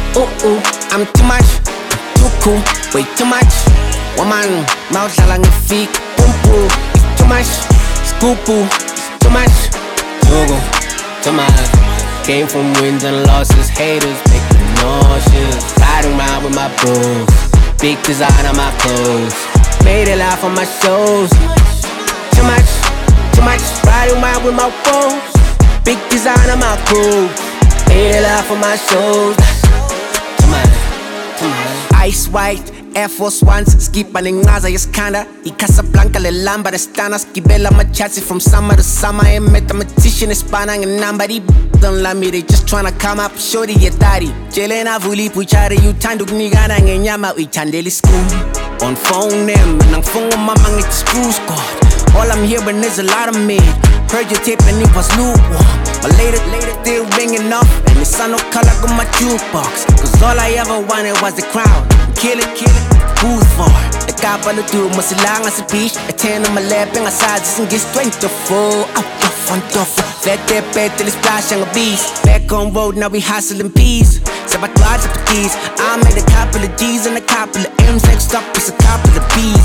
ooh, I'm too much, too cool, way too much. Woman, mouth lang your feet, boom boom. It's too much, scoop boo, too much. Too much. Came from wins and losses, haters make me nauseous. Riding around with my bros, big design on my clothes. Made it laugh on my shows. Too much, too much. Riding around with my bros, big design on my clothes. Made it laugh on my shows. Too much, too much. Ice white Air Force Ones, skipa ningaza yaskanda. I Casablanca le lamba restana. Skibela machazi from summer to summer. A mathematician is spanning a number. They don't love me, they just tryna come up. Shorty ya daddy. Jelena vuli puchari you tanduk nigana ngenyama we chandeli school. On phone them and I'm phone mama ngit screw squad. All I'm hearing is a lot of me. Heard your tape and it was lukewarm. But later, still ringing off. And the sun no color on my jukebox. Cause all I ever wanted was the crown. Kill it, who's for? The kapal na do mo sila nga sa beach. A 10 on my lap and aside just get strength to full. Up the front door. Let that bed till it's splash ang a beast. Back on road now we hustling peas. Sa batuan sa patis. I made a couple of G's and a couple of M's. Next up is a couple of P's.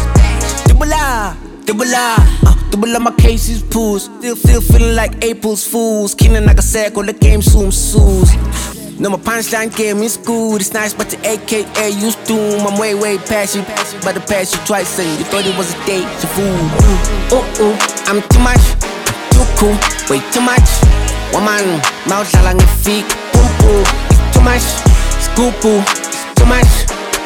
Dubala, my case is pools. Still feeling like April's Fools. Kina nagasek all the game soon sues. No, my punchline game in school. It's nice, but the AKA used to. I'm way past you. But I passed you twice and you thought it was a date. You fool. Ooh, I'm too much, too cool, way too much. Woman, mouth lang your feet, boom boom. It's too much, scoop boo, it's too much.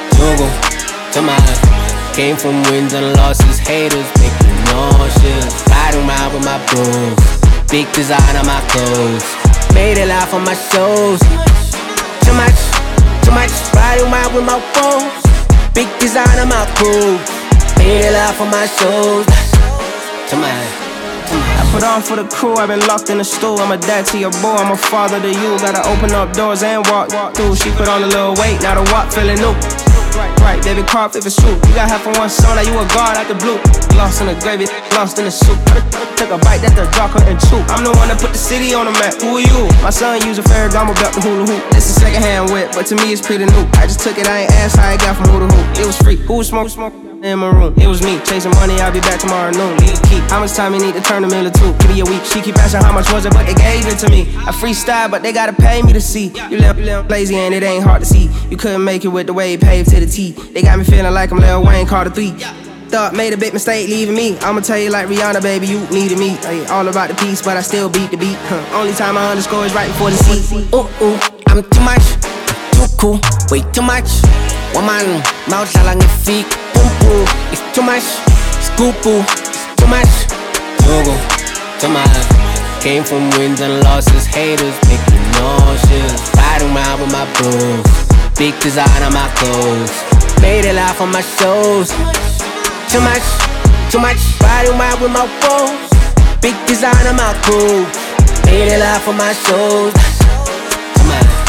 Too much. Came from wins and losses, haters make me nauseous. Riding around with my bros, big design on my clothes. Made it laugh on my shows. Too much. Riding around with my bros, big design on my clothes. Made it laugh on my shows. Too much. I put on for the crew, I've been locked in the stool. I'm a dad to your boy, I'm a father to you. Gotta open up doors and walk through. She put on a little weight, now the walk feeling new. Right, baby, carp if it's true. You got half on one song, now you a guard out the blue. Lost in the gravy, lost in the soup. Took a bite that the jaw cut in two. I'm the one that put the city on the map, who are you? My son used a Ferragamo belt to hula hoop. It's a second hand whip, but to me it's pretty new. I just took it, I ain't asked how I got from who to who. It was free, who was smoking? In my room, it was me, chasing money, I'll be back tomorrow noon. Lead a key, how much time you need to turn a meal or two? Give me a week, she keep asking how much was it, but they gave it to me. I freestyle, but they gotta pay me to see. You little lazy and it ain't hard to see. You couldn't make it with the way paved to the T. They got me feeling like I'm Lil Wayne, Carter 3. Thought made a big mistake leaving me. I'ma tell you like Rihanna, baby, you needed me. All about the peace, but I still beat the beat. Only time I underscore is right before the C. Ooh, I'm too much, too cool, way too much. Woman, mouth lang your feet, boom boom. It's too much, scoop boo, it's too much. Too much. Came from wins and losses, haters make me nauseous. Riding around with my bros, big design on my clothes. Made it laugh on my shows. Too much. Riding around with my bros, big design on my clothes. Made it laugh on my shows. Too much.